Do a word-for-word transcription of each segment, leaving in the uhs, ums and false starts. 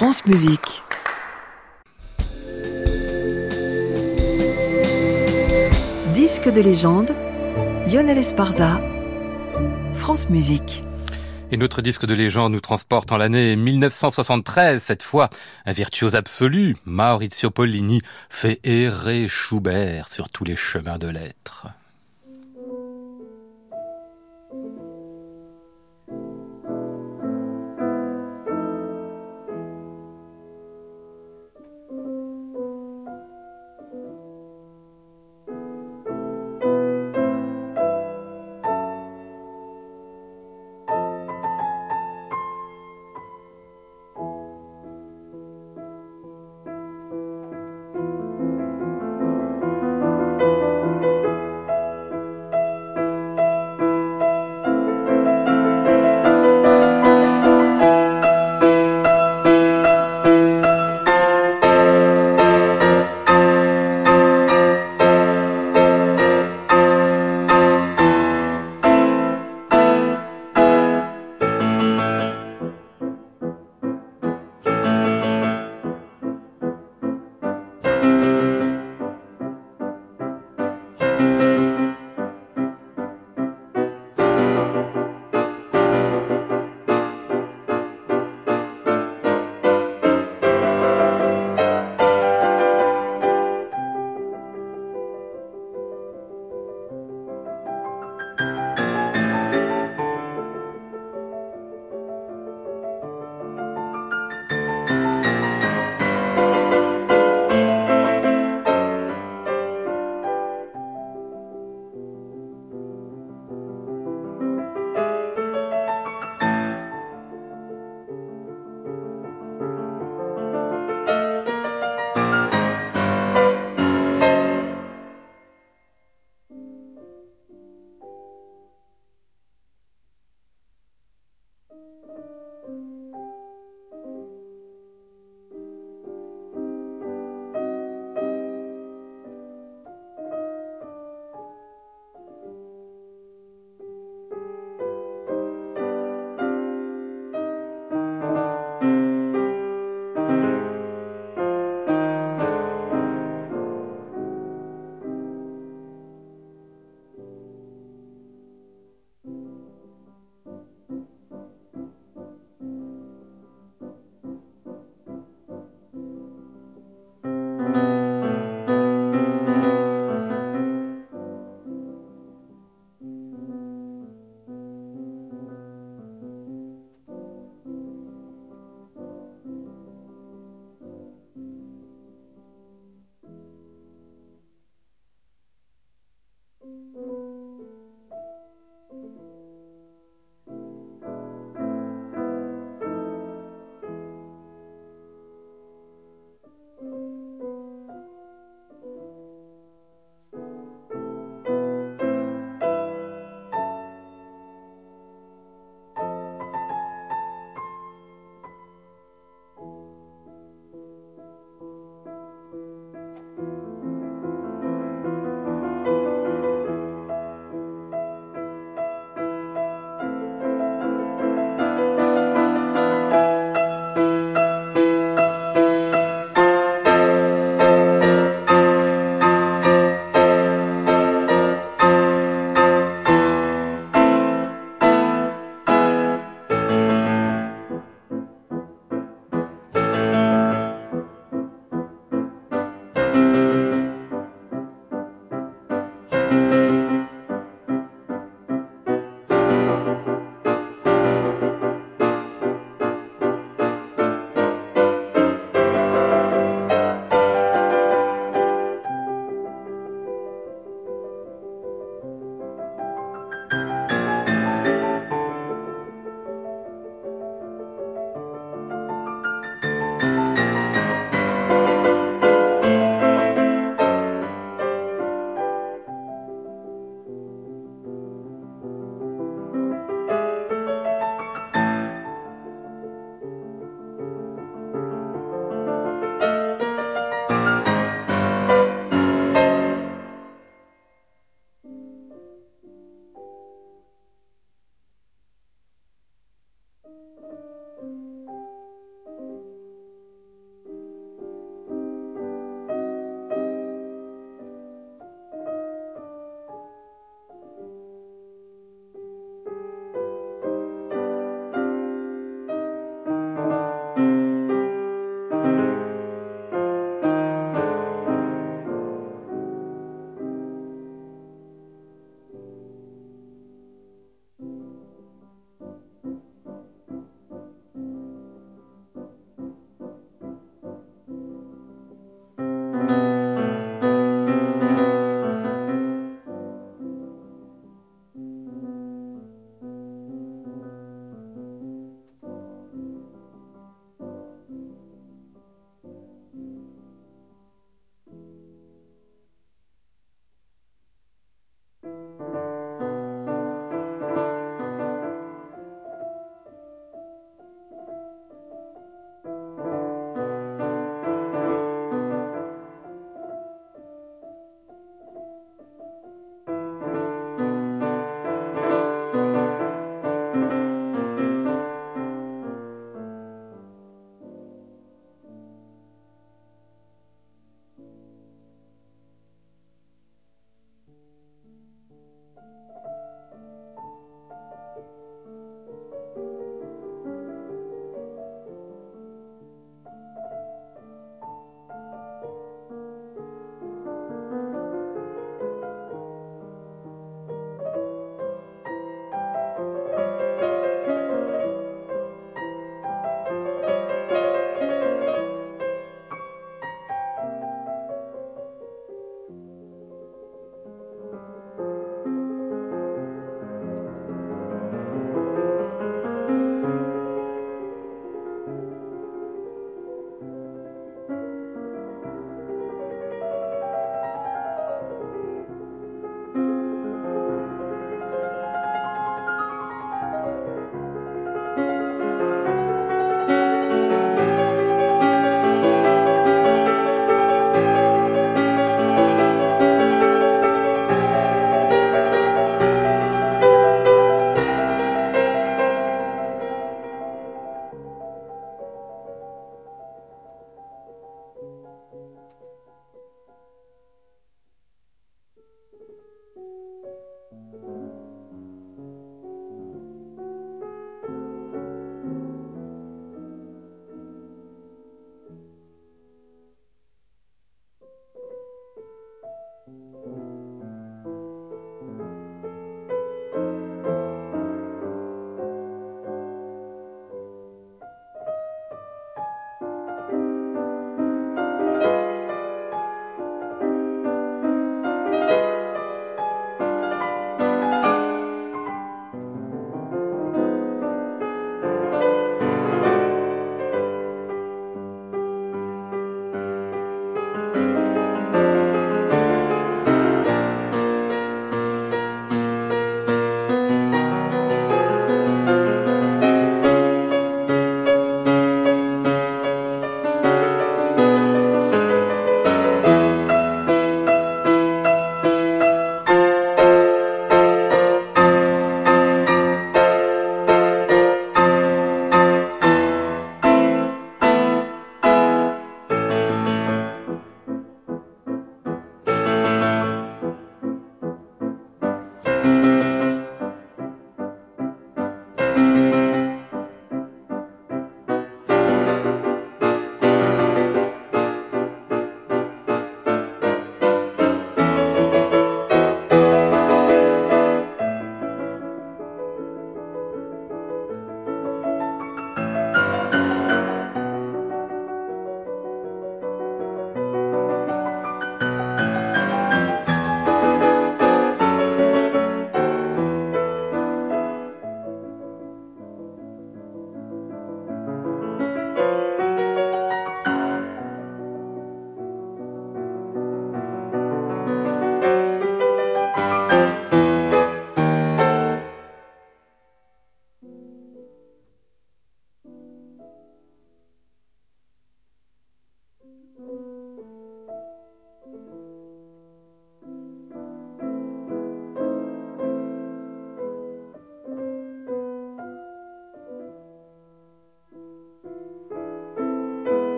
France Musique. Disque de légende, Lionel Esparza, France Musique. Et notre disque de légende nous transporte en l'année mille neuf cent soixante-treize. Cette fois, un virtuose absolu, Maurizio Pollini, fait errer Schubert sur tous les chemins de l'être.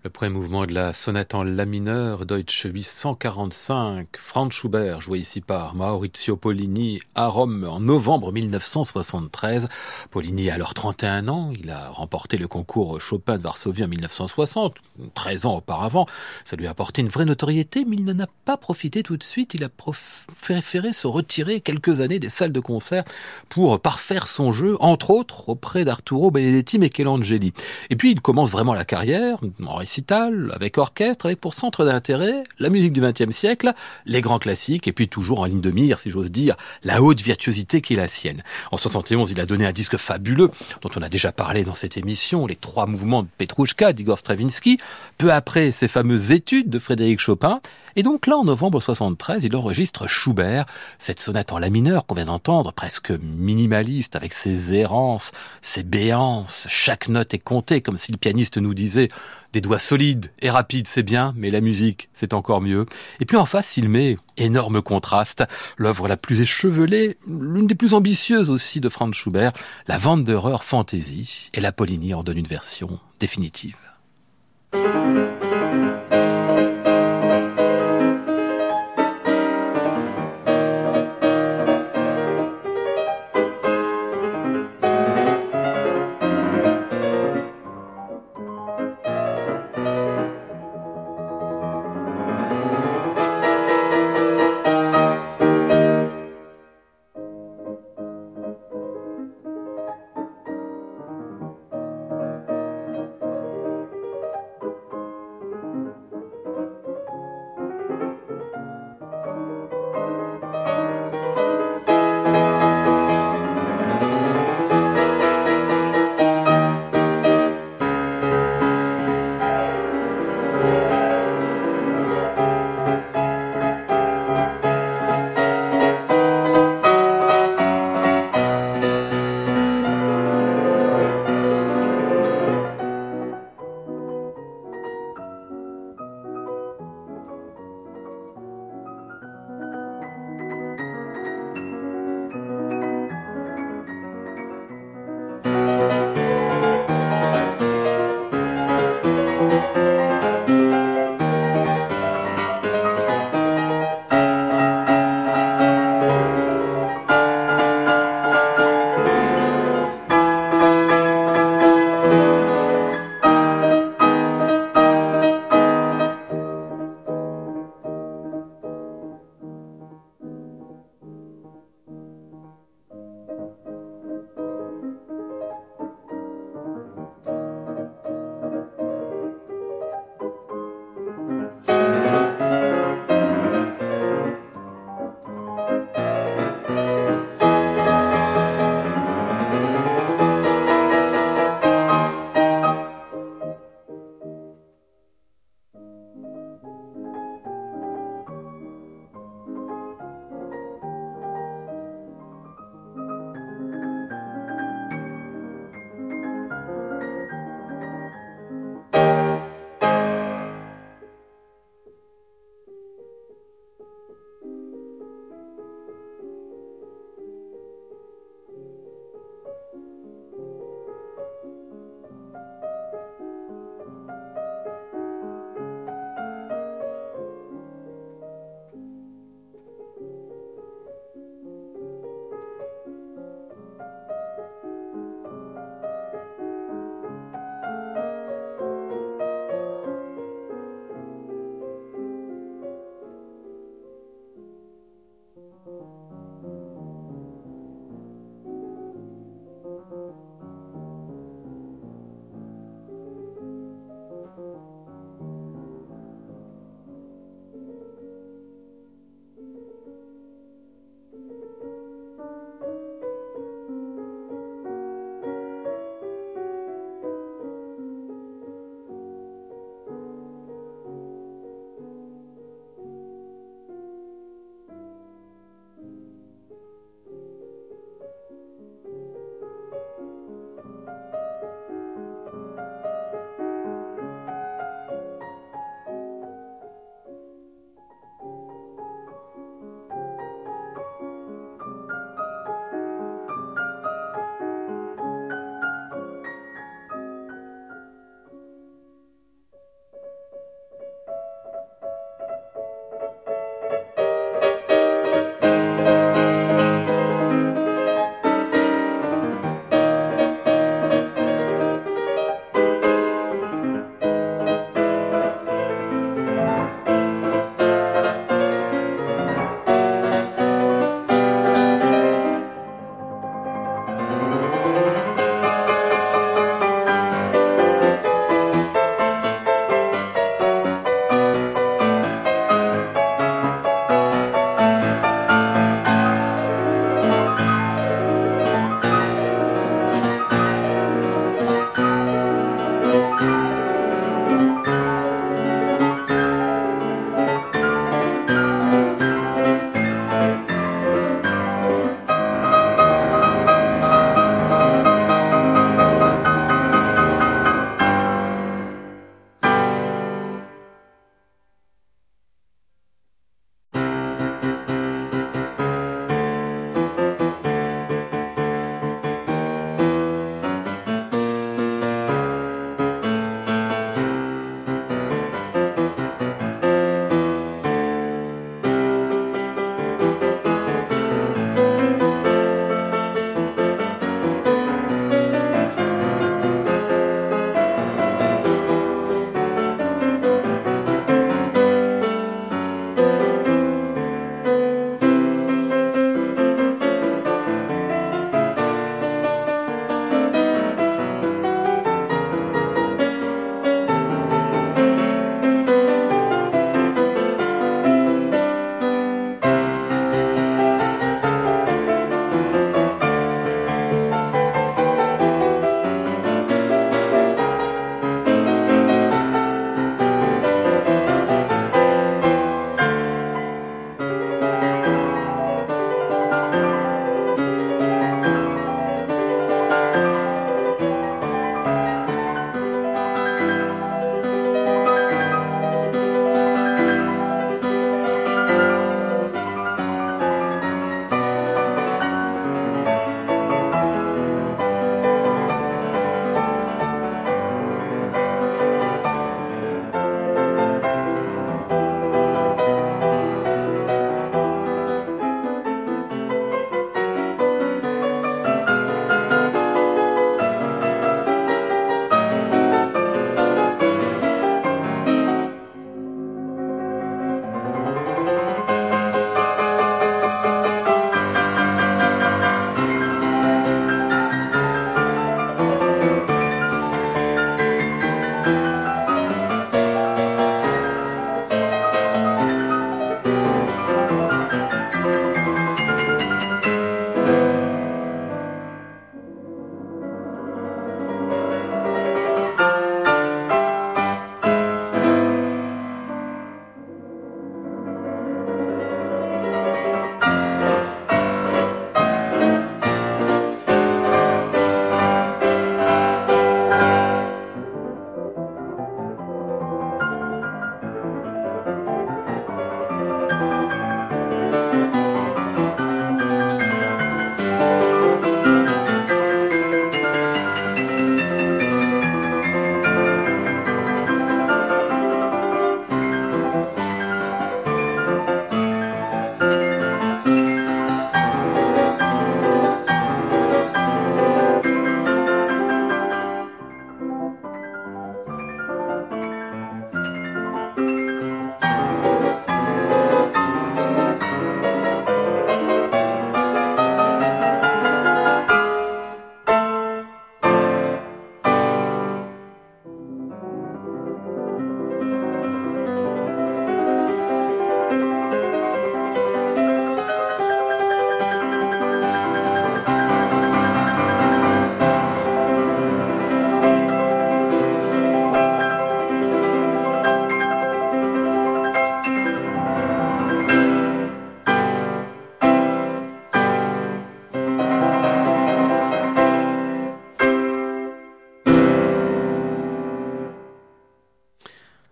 Le premier mouvement de la sonate en la mineur, Deutsche huit cent quarante-cinq, Franz Schubert, joué ici par Maurizio Pollini à Rome en novembre mille neuf cent soixante-treize. Pollini a alors trente et un ans, il a remporté le concours Chopin de Varsovie en mille neuf cent soixante, treize ans auparavant. Ça lui a apporté une vraie notoriété, mais il n'en a pas profité tout de suite. Il a préféré se retirer quelques années des salles de concert pour parfaire son jeu, entre autres auprès d'Arturo Benedetti Michelangeli. Et puis il commence vraiment la carrière en récital, avec orchestre, avec pour centre d'intérêt la musique du vingtième siècle, les grands classiques, et puis toujours en ligne de mire, si j'ose dire, la haute virtuosité qui est la sienne. En soixante et onze, il a donné un disque fabuleux, dont on a déjà parlé dans cette émission, les trois mouvements de Petrouchka d'Igor Stravinsky, peu après ses fameuses études de Frédéric Chopin, et donc là, en novembre soixante-treize, il enregistre Schubert, cette sonate en la mineur qu'on vient d'entendre, presque minimaliste, avec ses errances, ses béances, chaque note est comptée, comme si le pianiste nous disait « des doigts solides et rapides, c'est bien, mais la musique, c'est encore mieux ». Et puis en face, il met énorme contraste, l'œuvre la plus échevelée, l'une des plus ambitieuses aussi de Franz Schubert, la Wanderer Fantasy, et la Pollini en donne une version définitive.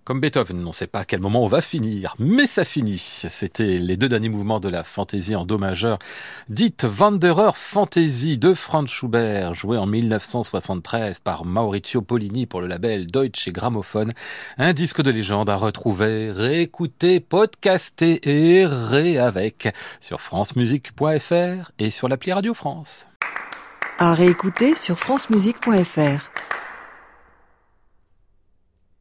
Comme Beethoven, on ne sait pas à quel moment on va finir, mais ça finit. C'était les deux derniers mouvements de la fantaisie en do majeur, dite Wanderer Fantasy de Franz Schubert, jouée en dix-neuf cent soixante-treize par Maurizio Pollini pour le label Deutsche Grammophon. Un disque de légende à retrouver, réécouter, podcaster et ré avec sur francemusique point f r et sur l'appli Radio France. À réécouter sur francemusique point f r.